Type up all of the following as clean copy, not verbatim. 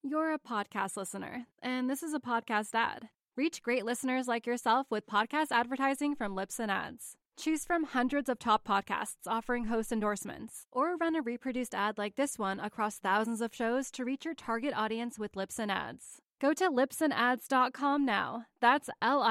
You're a podcast listener, and this is a podcast ad. Reach great listeners like yourself with podcast advertising from Libsyn Ads. Choose from hundreds of top podcasts offering host endorsements, or run a reproduced ad like this one across thousands of shows to reach your target audience with Libsyn Ads. Go to libsynads.com now. That's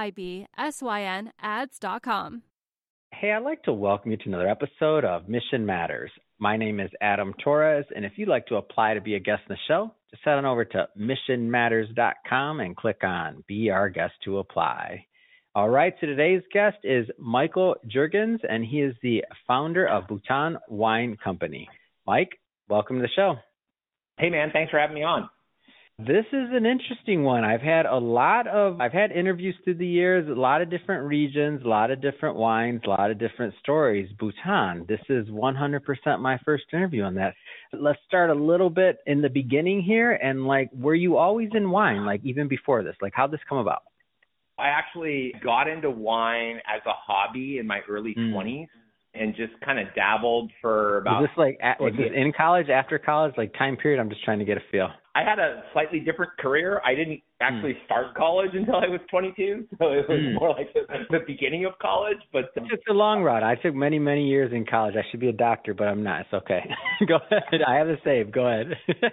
LIBSYN ads.com. Hey, I'd like to welcome you to another episode of Mission Matters. My name is Adam Torres, and if you'd like to apply to be a guest in the show, just head on over to missionmatters.com and click on Be Our Guest to apply. All right, so today's guest is Michael Juergens, and he is the founder of Bhutan Wine Company. Mike, welcome to the show. Hey, man, thanks for having me on. This is an interesting one. I've had interviews through the years, a lot of different regions, a lot of different wines, a lot of different stories. Bhutan, this is 100% my first interview on that. Let's start a little bit in the beginning here. And were you always in wine, even before this? How'd this come about? I actually got into wine as a hobby in my early 20s and just kind of dabbled for about... Was this in college, after college, time period? I'm just trying to get a feel. I had a slightly different career. I didn't actually start college until I was 22, so it was more like the beginning of college. But it's a long route. I took many, many years in college. I should be a doctor, but I'm not. It's okay. Go ahead. I have the save. Go ahead.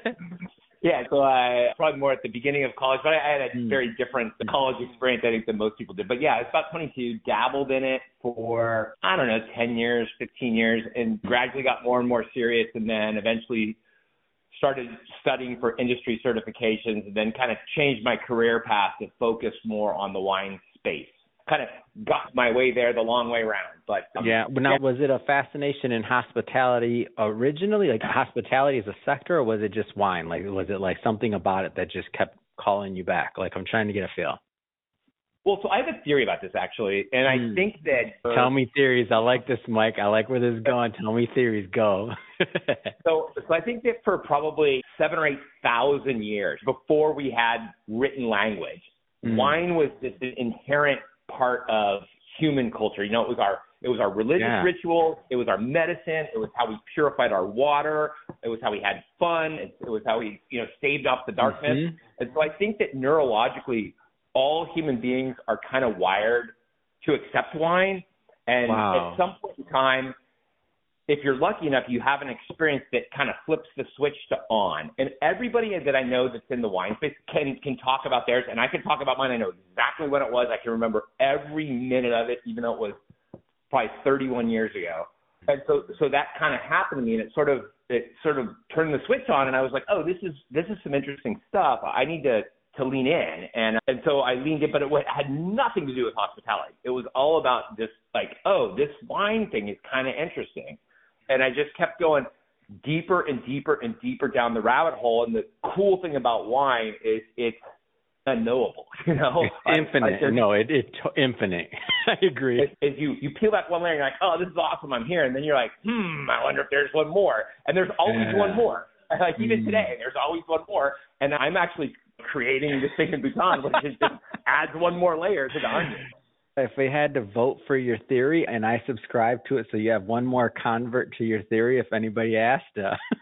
Yeah, so I probably more at the beginning of college, but I had a very different college experience, I think, than most people did. But yeah, I was about 22, dabbled in it for, 10 years, 15 years, and gradually got more and more serious, and then eventually started studying for industry certifications, and then kind of changed my career path to focus more on the wine space. Kind of got my way there the long way around. But was it a fascination in hospitality originally, hospitality as a sector, or was it just wine? Was it something about it that just kept calling you back? I'm trying to get a feel. Well, so I have a theory about this, actually, and I think that... Tell me theories. I like this, Mike. I like where this is going. Tell me theories. Go. So I think that for probably 7,000 or 8,000 years before we had written language, wine was this inherent part of human culture. It was our religious ritual. It was our medicine. It was how we purified our water. It was how we had fun. It was how we, staved off the darkness. And so I think that neurologically, all human beings are kind of wired to accept wine. And at some point in time, if you're lucky enough, you have an experience that kind of flips the switch to on. And everybody that I know that's in the wine space can talk about theirs, and I can talk about mine. I know exactly when it was. I can remember every minute of it, even though it was probably 31 years ago. And so that kind of happened to me, and it sort of turned the switch on, and I was like, oh, this is some interesting stuff. I need to lean in. And so I leaned in, but it had nothing to do with hospitality. It was all about this, this wine thing is kind of interesting. And I just kept going deeper and deeper and deeper down the rabbit hole. And the cool thing about wine is it's unknowable, It's infinite. It's infinite. I agree. As you peel back one layer, you're like, oh, this is awesome, I'm here. And then you're like, I wonder if there's one more. And there's always one more. Even today, there's always one more. And I'm actually creating this thing in Bhutan, which just adds one more layer to the onion. If we had to vote for your theory, and I subscribe to it, so you have one more convert to your theory if anybody asked.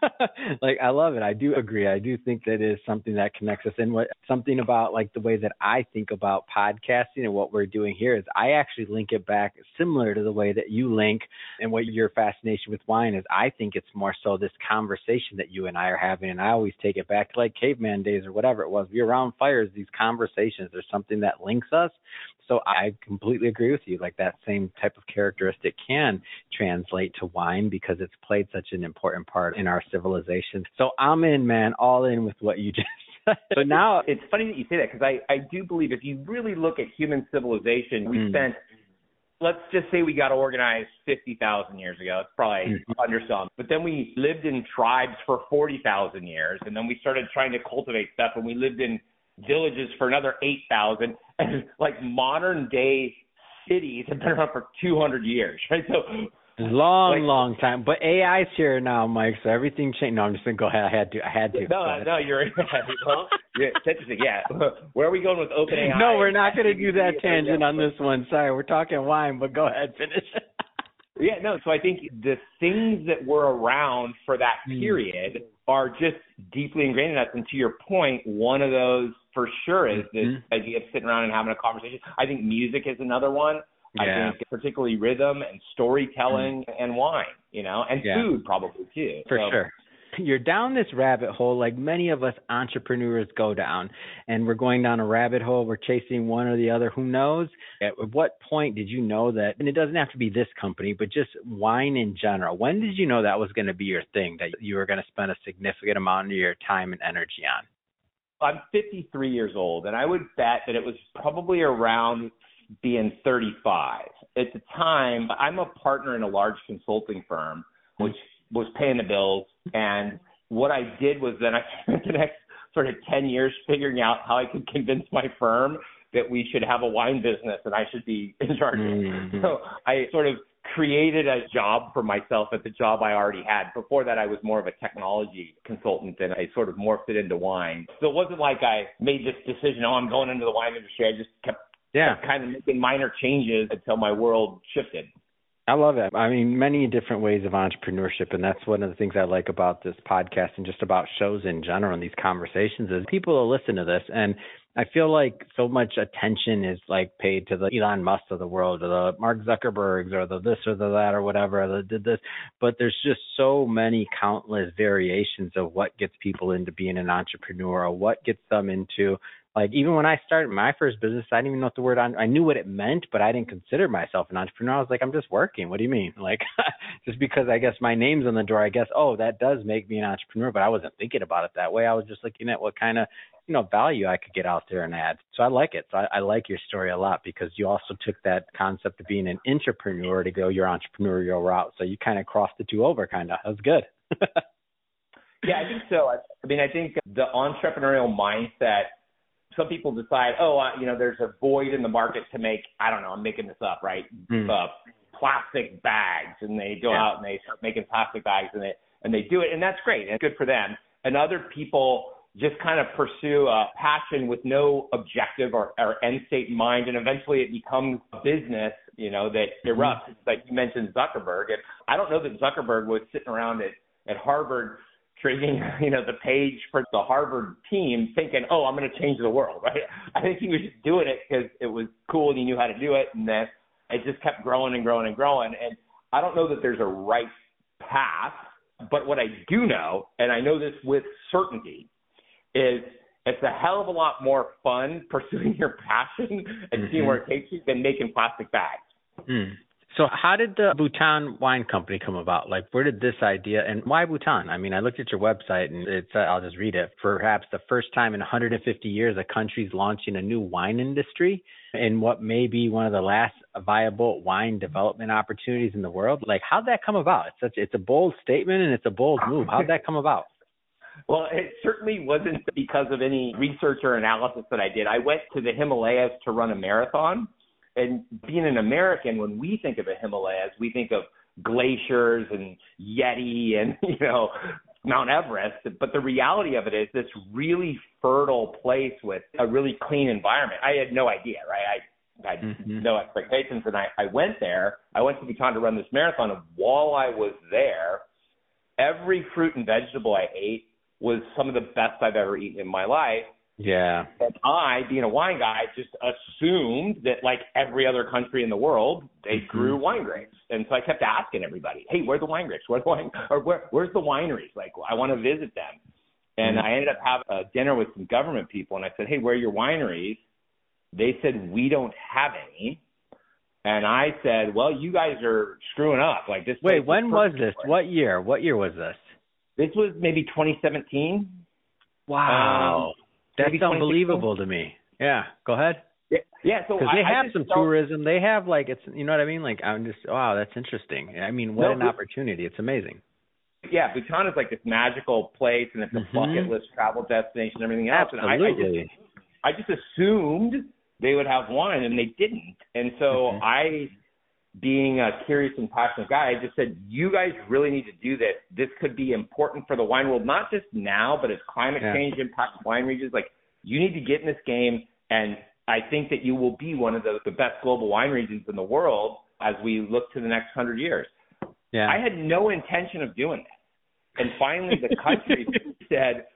I love it. I do agree. I do think that is something that connects us. And something about the way that I think about podcasting and what we're doing here is I actually link it back similar to the way that you link and what your fascination with wine is. I think it's more so this conversation that you and I are having, and I always take it back to caveman days or whatever it was. We're around fires, these conversations. There's something that links us. So I completely agree with you. That same type of characteristic can translate to wine because it's played such an important part in our civilization. So I'm in, man, all in with what you just said. So now it's funny that you say that because I do believe if you really look at human civilization, we spent, let's just say we got organized 50,000 years ago. It's probably underselling. But then we lived in tribes for 40,000 years. And then we started trying to cultivate stuff, and we lived in villages for another 8,000, and modern day cities have been around for 200 years, right? So long time. But AI's here now, Mike. So everything changed. No, I'm just gonna go ahead. I had to. No, you're it's interesting. Yeah, where are we going with OpenAI? No, we're not gonna do that tangent on this one. Sorry, we're talking wine, but go ahead, finish. Yeah, no. So I think the things that were around for that period are just deeply ingrained in us. And to your point, one of those for sure is this idea of sitting around and having a conversation. I think music is another one. I think particularly rhythm and storytelling and wine, and food probably too. For sure. You're down this rabbit hole like many of us entrepreneurs go down, and we're going down a rabbit hole. We're chasing one or the other. Who knows? At what point did you know that, and it doesn't have to be this company, but just wine in general, when did you know that was going to be your thing, that you were going to spend a significant amount of your time and energy on? I'm 53 years old, and I would bet that it was probably around being 35. At the time, I'm a partner in a large consulting firm, which was paying the bills. And what I did was then I spent the next sort of 10 years figuring out how I could convince my firm that we should have a wine business and I should be in charge of it. So I sort of created a job for myself at the job I already had. Before that, I was more of a technology consultant, and I sort of morphed it into wine. So it wasn't like I made this decision, I'm going into the wine industry. I just kept kind of making minor changes until my world shifted. I love it. I mean, many different ways of entrepreneurship, and that's one of the things I like about this podcast and just about shows in general and these conversations is people will listen to this, and I feel like so much attention is like paid to the Elon Musk of the world or the Mark Zuckerbergs or the this or the that or whatever that did this, but there's just so many countless variations of what gets people into being an entrepreneur or what gets them into. Like, even when I started my first business, I didn't even know what the word I knew what it meant, but I didn't consider myself an entrepreneur. I was like, I'm just working. What do you mean? Like, just because I guess my name's on the door, I guess, that does make me an entrepreneur, but I wasn't thinking about it that way. I was just looking at what kind of, value I could get out there and add. So I like it. So I like your story a lot because you also took that concept of being an entrepreneur to go your entrepreneurial route. So you kind of crossed the two over kind of. That was good. Yeah, I think so. I mean, I think the entrepreneurial mindset, some people decide, there's a void in the market to make, I don't know, I'm making this up, right? Plastic bags, and they go out and they start making plastic bags and they do it, and that's great and good for them. And other people just kind of pursue a passion with no objective or end state in mind, and eventually it becomes a business, that erupts. Like you mentioned Zuckerberg, and I don't know that Zuckerberg was sitting around at Harvard trading, the page for the Harvard team thinking, I'm going to change the world, right? I think he was just doing it because it was cool and he knew how to do it, and then it just kept growing and growing and growing. And I don't know that there's a right path, but what I do know, and I know this with certainty, is it's a hell of a lot more fun pursuing your passion and seeing where it takes you than making plastic bags. So how did the Bhutan Wine Company come about? Like, where did this idea, and why Bhutan? I mean, I looked at your website, and I'll just read it. Perhaps the first time in 150 years, a country's launching a new wine industry in what may be one of the last viable wine development opportunities in the world. Like, how'd that come about? It's a bold statement, and it's a bold move. How'd that come about? Well, it certainly wasn't because of any research or analysis that I did. I went to the Himalayas to run a marathon. And being an American, when we think of the Himalayas, we think of glaciers and Yeti and, Mount Everest. But the reality of it is this really fertile place with a really clean environment. I had no idea, right? I had no expectations. And I went there. I went to Bhutan to run this marathon. And while I was there, every fruit and vegetable I ate was some of the best I've ever eaten in my life. Yeah. And I, being a wine guy, just assumed that like every other country in the world, they grew wine grapes. And so I kept asking everybody, hey, where's the wine grapes? Where's the wineries? Like, I want to visit them. And I ended up having a dinner with some government people. And I said, hey, where are your wineries? They said, we don't have any. And I said, well, you guys are screwing up. Like this. Wait, when was this? What year? What year was this? This was maybe 2017. Wow. That's unbelievable to me. Yeah, go ahead. Yeah, so because they have some tourism. They have like it's, you know what I mean? Like I'm just, wow, that's interesting. I mean, what an opportunity! It's amazing. Yeah, Bhutan is like this magical place, and it's a bucket list travel destination, and everything else. Absolutely. And I just assumed they would have wine, and they didn't. And so I, being a curious and passionate guy, I just said, you guys really need to do this. This could be important for the wine world, not just now, but as climate change impacts wine regions. Like, you need to get in this game, and I think that you will be one of the best global wine regions in the world as we look to the next 100 years. Yeah. I had no intention of doing this. And finally, the country said,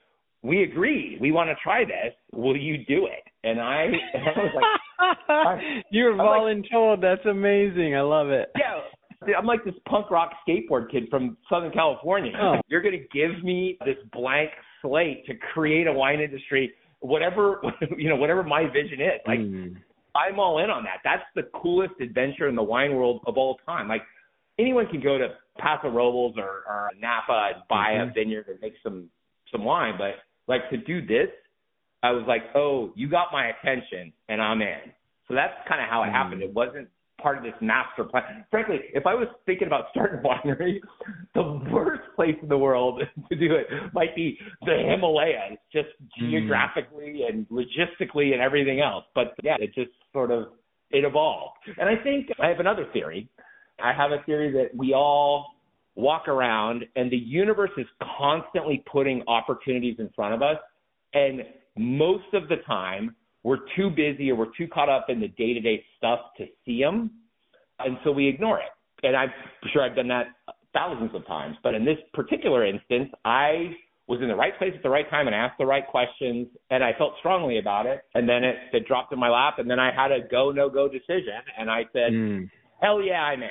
we agreed. We want to try this. Will you do it? And I was like, you were voluntold. That's amazing. I love it. Yeah. I'm like this punk rock skateboard kid from Southern California. Oh. You're going to give me this blank slate to create a wine industry, whatever my vision is. Like, I'm all in on that. That's the coolest adventure in the wine world of all time. Like, anyone can go to Paso Robles or Napa and buy a vineyard and make some wine, but like to do this, I was like, oh, you got my attention and I'm in. So that's kind of how it happened. It wasn't part of this master plan. Frankly, if I was thinking about starting a winery, the worst place in the world to do it might be the Himalayas, just geographically and logistically and everything else. But yeah, it just it evolved. And I think I have another theory. I have a theory that we all walk around and the universe is constantly putting opportunities in front of us. And most of the time, we're too busy or we're too caught up in the day-to-day stuff to see them. And so we ignore it. And I'm sure I've done that thousands of times. But in this particular instance, I was in the right place at the right time and asked the right questions. And I felt strongly about it. And then it dropped in my lap. And then I had a go, no-go decision. And I said, hell yeah, I'm in.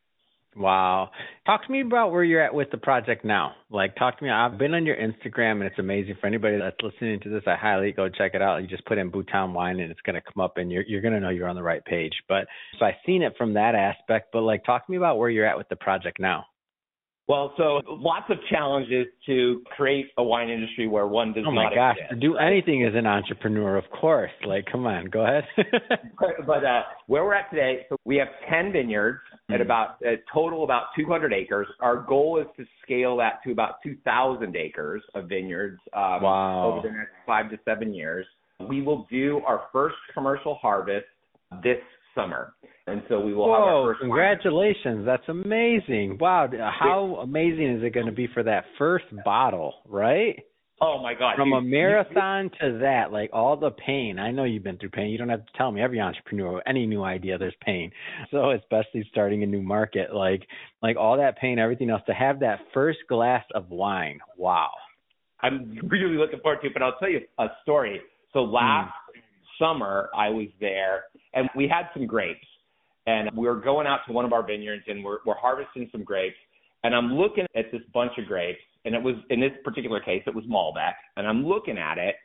Wow. Talk to me about where you're at with the project now. Like, talk to me. I've been on your Instagram, and it's amazing. For anybody that's listening to this, I highly go check it out. You just put in Bhutan Wine, and it's going to come up, and you're going to know you're on the right page. But so I've seen it from that aspect. But, like, talk to me about where you're at with the project now. Well, so lots of challenges to create a wine industry where one does not exist. Oh, my gosh. To do anything as an entrepreneur, of course. Like, come on, go ahead. But where we're at today, so we have 10 vineyards at about a total about 200 acres. Our goal is to scale that to about 2,000 acres of vineyards over the next 5 to 7 years. We will do our first commercial harvest this summer. And so we will have our first congratulations. That's amazing. Wow. How amazing is it going to be for that first bottle, right? Oh, my God. From a marathon to that, like all the pain. I know you've been through pain. You don't have to tell me. Every entrepreneur, any new idea, there's pain. So especially starting a new market, like all that pain, everything else, to have that first glass of wine. Wow. I'm really looking forward to it, but I'll tell you a story. So last summer, I was there, and we had some grapes. And we were going out to one of our vineyards, and we're harvesting some grapes. And I'm looking at this bunch of grapes, and it was, in this particular case, it was Malbec. And I'm looking at it,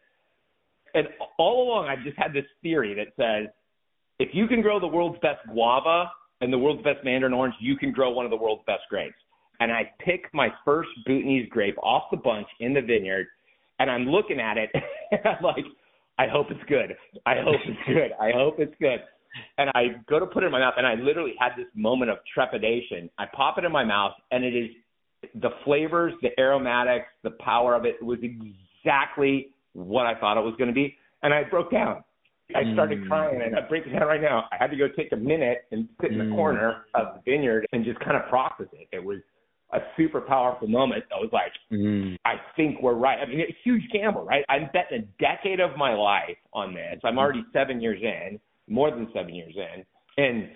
and all along I've just had this theory that says, if you can grow the world's best guava and the world's best mandarin orange, you can grow one of the world's best grapes. And I pick my first Bhutanese grape off the bunch in the vineyard, and I'm looking at it, and I'm like, I hope it's good. I hope it's good. I hope it's good. And I go to put it in my mouth, and I literally had this moment of trepidation. I pop it in my mouth, and it is the flavors, the aromatics, the power of it was exactly what I thought it was going to be. And I broke down. I started crying, and I'm breaking down right now. I had to go take a minute and sit in the corner of the vineyard and just kind of process it. It was a super powerful moment. I was like, I think we're right. I mean, it's a huge gamble, right? I'm betting a decade of my life on this. I'm already 7 years in. More than 7 years in, and,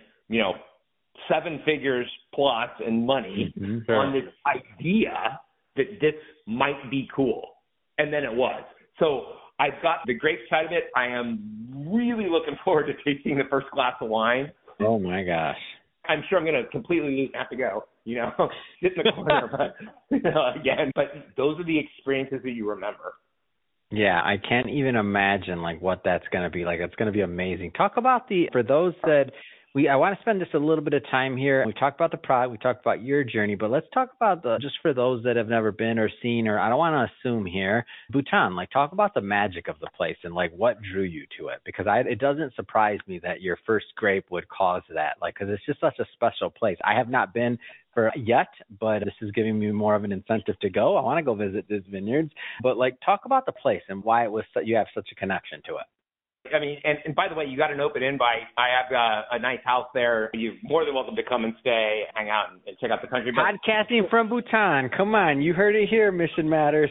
7 figures plus in money on this idea that this might be cool. And then it was. So I've got the grape side of it. I am really looking forward to tasting the first glass of wine. Oh, my gosh. I'm sure I'm going to completely lose and have to go, sit in the corner, but, again, but those are the experiences that you remember. Yeah, I can't even imagine what that's going to be like. It's going to be amazing. Talk about for those that I want to spend just a little bit of time here. We talked about the product, we talked about your journey, but let's talk about just for those that have never been or seen, or I don't want to assume here, Bhutan, talk about the magic of the place and what drew you to it, because it doesn't surprise me that your first grape would cause that, because it's just such a special place. I have not been yet, but this is giving me more of an incentive to go. I want to go visit these vineyards, but talk about the place and why it was you have such a connection to it. I mean, and by the way, you got an open invite. I have a nice house there. You're more than welcome to come and stay, hang out, and check out the country. Podcasting from Bhutan. Come on, you heard it here, Mission Matters.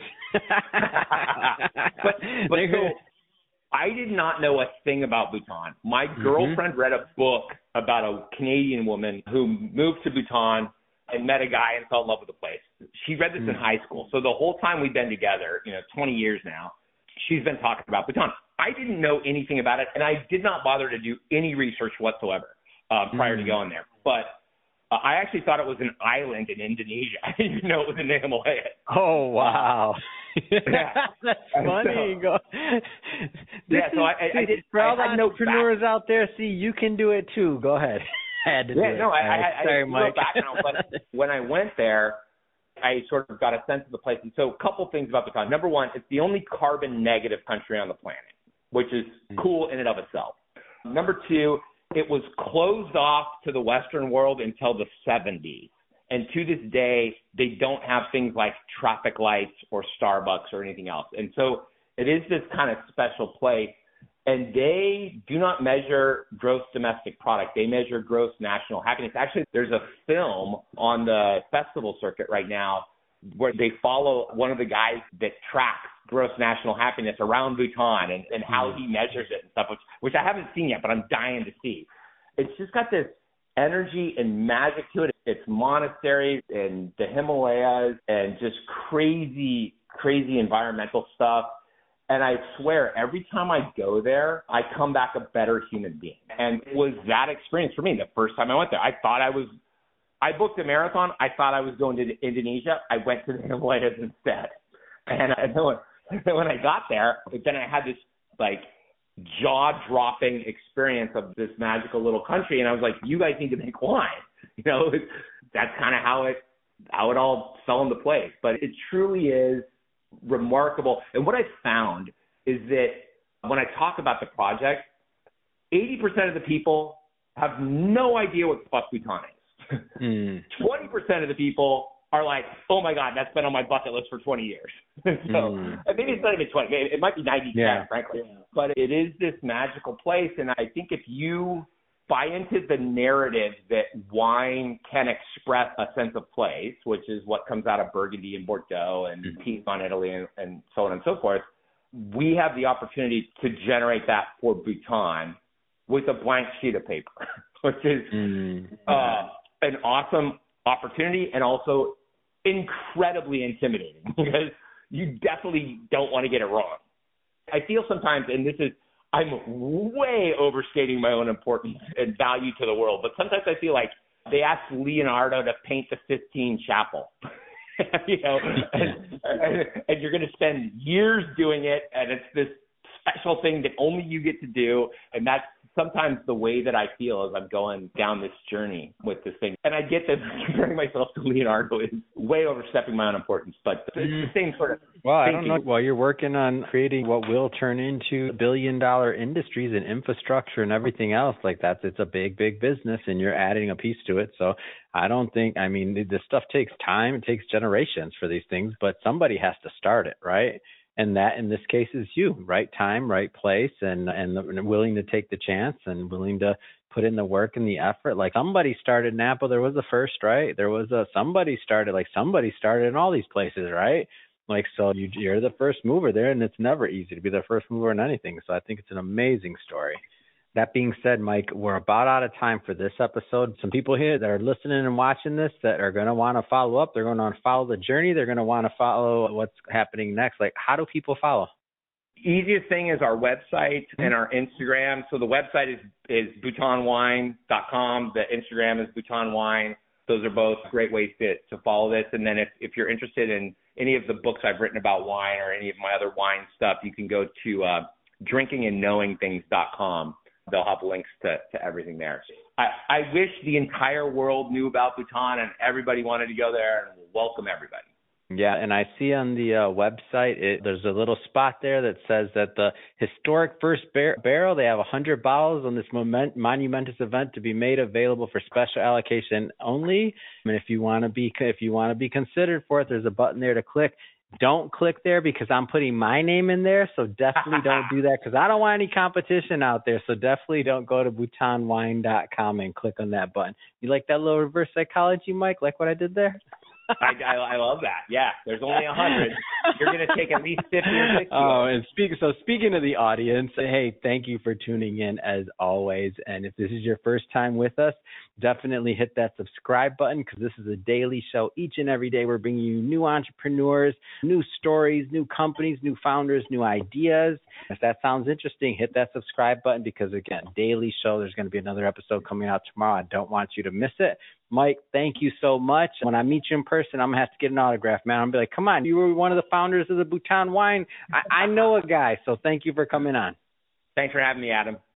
but so, I did not know a thing about Bhutan. My girlfriend read a book about a Canadian woman who moved to Bhutan and met a guy and fell in love with the place. She read this in high school. So the whole time we've been together, 20 years now, she's been talking about Bhutan. I didn't know anything about it, and I did not bother to do any research whatsoever prior to going there. But I actually thought it was an island in Indonesia. I didn't even know it was in the Himalayas. Oh, wow. Yeah. That's funny. I did. For all the I had entrepreneurs out there, see, you can do it too. Go ahead. I had to do it. I Sorry, had Mike. no background, but when I went there, I sort of got a sense of the place. And so a couple things about Bhutan. Number one, it's the only carbon negative country on the planet, which is cool in and of itself. Number two, it was closed off to the Western world until the 70s. And to this day, they don't have things like traffic lights or Starbucks or anything else. And so it is this kind of special place. And they do not measure gross domestic product. They measure gross national happiness. Actually, there's a film on the festival circuit right now where they follow one of the guys that tracks gross national happiness around Bhutan and how he measures it and stuff, which I haven't seen yet, but I'm dying to see. It's just got this energy and magic to it. It's monasteries and the Himalayas and just crazy environmental stuff. And I swear, every time I go there, I come back a better human being. And it was that experience for me the first time I went there. I booked a marathon. I thought I was going to Indonesia. I went to the Himalayas instead. And when I got there, then I had this jaw-dropping experience of this magical little country. And I was like, you guys need to make wine. That's kind of how it all fell into place. But it truly is remarkable. And what I found is that when I talk about the project, 80% of the people have no idea what the fuck Bhutan is. 20% of the people are like, oh my God, that's been on my bucket list for 20 years. And maybe it's not even 20, it might be 90%, frankly. Yeah. But it is this magical place. And I think if you buy into the narrative that wine can express a sense of place, which is what comes out of Burgundy and Bordeaux and Piedmont, Italy, and so on and so forth, we have the opportunity to generate that for Bhutan with a blank sheet of paper, which is an awesome opportunity and also incredibly intimidating because you definitely don't want to get it wrong. I feel sometimes, and I'm way overstating my own importance and value to the world, but sometimes I feel like they asked Leonardo to paint the Sistine Chapel, and you're going to spend years doing it, and it's this special thing that only you get to do, and that's sometimes the way that I feel as I'm going down this journey with this thing. And I get that comparing myself to Leonardo is way overstepping my own importance, but it's the same sort of Well, thinking. I don't know. While you're working on creating what will turn into billion-dollar industries and infrastructure and everything else like that, it's a big, big business, and you're adding a piece to it. So I don't think, this stuff takes time. It takes generations for these things, but somebody has to start it, right? And that, in this case, is you. Right time, right place, and willing to take the chance and willing to put in the work and the effort. Like somebody started Napa. There was a first, right? There was somebody started in all these places, right? Like, so you're the first mover there, and it's never easy to be the first mover in anything. So I think it's an amazing story. That being said, Mike, we're about out of time for this episode. Some people here that are listening and watching this that are going to want to follow up. They're going to want to follow the journey. They're going to want to follow what's happening next. Like, how do people follow? Easiest thing is our website and our Instagram. So the website is bhutanwine.com. The Instagram is bhutanwine. Those are both great ways to follow this. And then if you're interested in any of the books I've written about wine or any of my other wine stuff, you can go to drinkingandknowingthings.com. They'll have links to everything there. I wish the entire world knew about Bhutan and everybody wanted to go there, and we'll welcome everybody. Yeah, and I see on the website, there's a little spot there that says that the historic first barrel, they have 100 bottles on this monumentous event to be made available for special allocation only. And if you want to be considered for it, there's a button there to click. Don't click there because I'm putting my name in there, so definitely don't do that because I don't want any competition out there. So definitely don't go to bhutanwine.com and click on that button. You like that little reverse psychology, Mike? Like what I did there? I love that. Yeah, there's only 100. You're going to take at least 50 or 60. Oh, and speaking of the audience, hey, thank you for tuning in as always. And if this is your first time with us, definitely hit that subscribe button because this is a daily show. Each and every day we're bringing you new entrepreneurs, new stories, new companies, new founders, new ideas. If that sounds interesting, hit that subscribe button because, again, daily show. There's going to be another episode coming out tomorrow. I don't want you to miss it. Mike, thank you so much. When I meet you in person, I'm going to have to get an autograph, man. I'm going to be like, come on, you were one of the founders of the Bhutan Wine. I know a guy, so thank you for coming on. Thanks for having me, Adam.